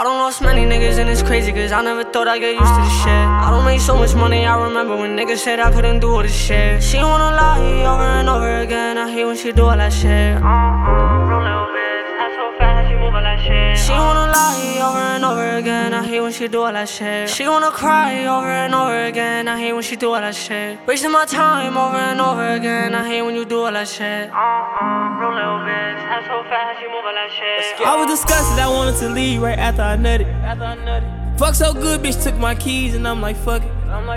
done lost many niggas and it's crazy cause I never thought I'd get used to this shit. I don't make so much money, I remember when niggas said I couldn't do all this shit. She wanna lie over and over again, I hate when she do all that shit. Real little bitch, ass so fast, she move all that shit. She wanna lie over and over again, I hate when she do all that shit. She wanna cry over and over again, I hate when she do all that shit. Wasting my time over and over again, I hate when you do all that shit. Real little bitch, ass so fast, she move all that shit. I was disgusted, I wanted to leave right after I nutted. Fuck so good, bitch took my keys and I'm like fuck it.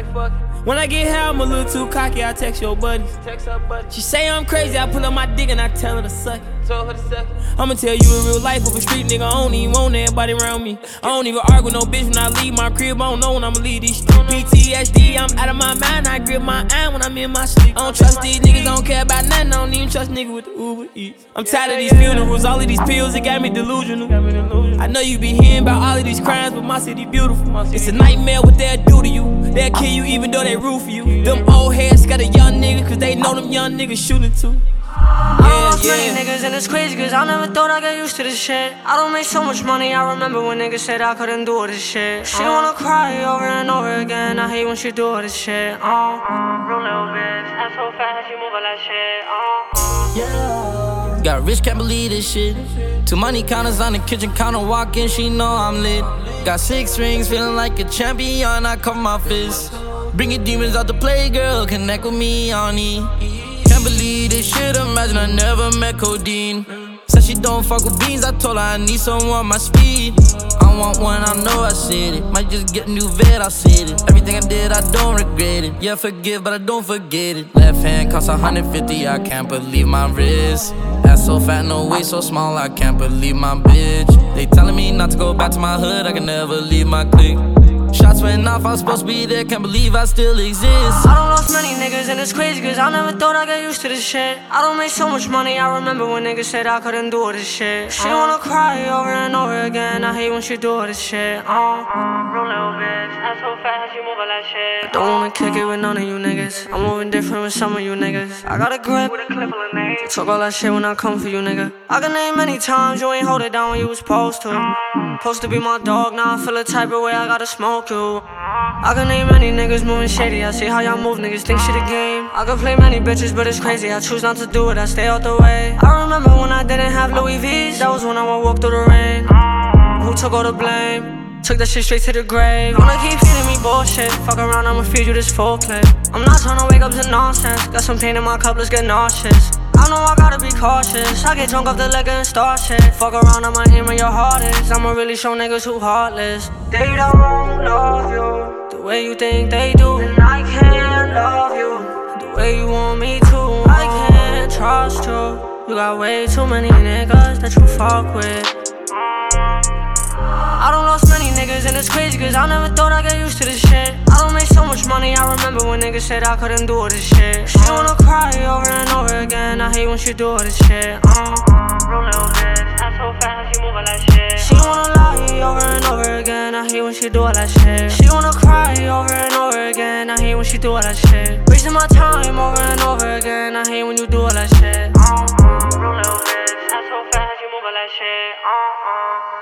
When I get high, I'm a little too cocky, I text your buddies. She say I'm crazy, I pull up my dick and I tell her to suck it. I'ma tell you in real life, of a street nigga, I don't even want everybody around me. I don't even argue with no bitch when I leave my crib, I don't know when I'ma leave these streets. PTSD, I'm out of my mind, I grip my eye when I'm in my sleep. I don't trust these niggas, I don't care about nothing, I don't even trust niggas with the Uber Eats. I'm tired of these funerals, all of these pills, it got me delusional. I know you be hearing about all of these crimes, but my city beautiful. It's a nightmare what they'll do to you. They'll kill you even though they root for you. Them old heads got a young nigga, cause they know them young niggas shooting too. I done lost many niggas and it's crazy cause I never thought I'd get used to this shit. I don't make so much money, I remember when niggas said I couldn't do all this shit. She wanna cry over and over again, I hate when she do all this shit. Real little bitch, ass so fast, she move all that shit. Yeah. Got rich, can't believe this shit. Two money counters on the kitchen counter, walking, she know I'm lit. Got 6 rings, feeling like a champion, I cup my fist. Bring your demons out to play, girl, connect with me, honey. Can't believe this shit, imagine I never met codeine. Said she don't fuck with beans, I told her I need someone my speed. I want one, I know I said it. Might just get a new vet, I said it. Everything I did, I don't regret it. Yeah, forgive, but I don't forget it. Left hand costs 150, I can't believe my wrist. Ass so fat, no waist so small, I can't believe my bitch. They telling me not to go back to my hood, I can never leave my clique. Shots went off, I was supposed to be there, can't believe I still exist. I done lost many niggas and it's crazy cause I never thought I'd get used to this shit. I don't make so much money, I remember when niggas said I couldn't do all this shit. She wanna cry over and over again, I hate when she do all this shit. Real little bitch, ass so fast, she move all that shit. I don't wanna kick it with none of you niggas, I'm moving different with some of you niggas. I got a grip with a clip full of names, talk all that shit when I come for you nigga. I can name many times, you ain't hold it down when you was supposed to. Supposed to be my dog, now I feel a type of way, I gotta smoke you. I can name many niggas moving shady, I see how y'all move, niggas think shit a game. I could play many bitches, but it's crazy, I choose not to do it, I stay out the way. I remember when I didn't have Louis V's, that was when I would walk through the rain. Who took all the blame? Took that shit straight to the grave. Wanna keep feeding me bullshit, fuck around, I'ma feed you this full clip. I'm not tryna wake up to nonsense, got some pain in my cup, let's get nauseous. I know I gotta be cautious, I get drunk off the liquor and start shit. Fuck around, I'ma aim where your heart is, I'ma really show niggas who heartless. They don't love you the way you think they do, and I can't love you the way you want me to. I can't trust you, you got way too many niggas that you fuck with. I done lost many niggas and it's crazy cause I never thought I'd get used to this shit. I don't make so much money, I remember when niggas said I couldn't do all this shit. She wanna cry over and over again, I hate when she do all this shit. Real little bitch, ass so fast, she move all that shit. She wanna lie over and over again, I hate when she do all that shit. She wanna cry over and over again, I hate when she do all that shit. Wasting my time over and over again, I hate when you do all that shit. Real little bitch, ass so fast, she move all that shit.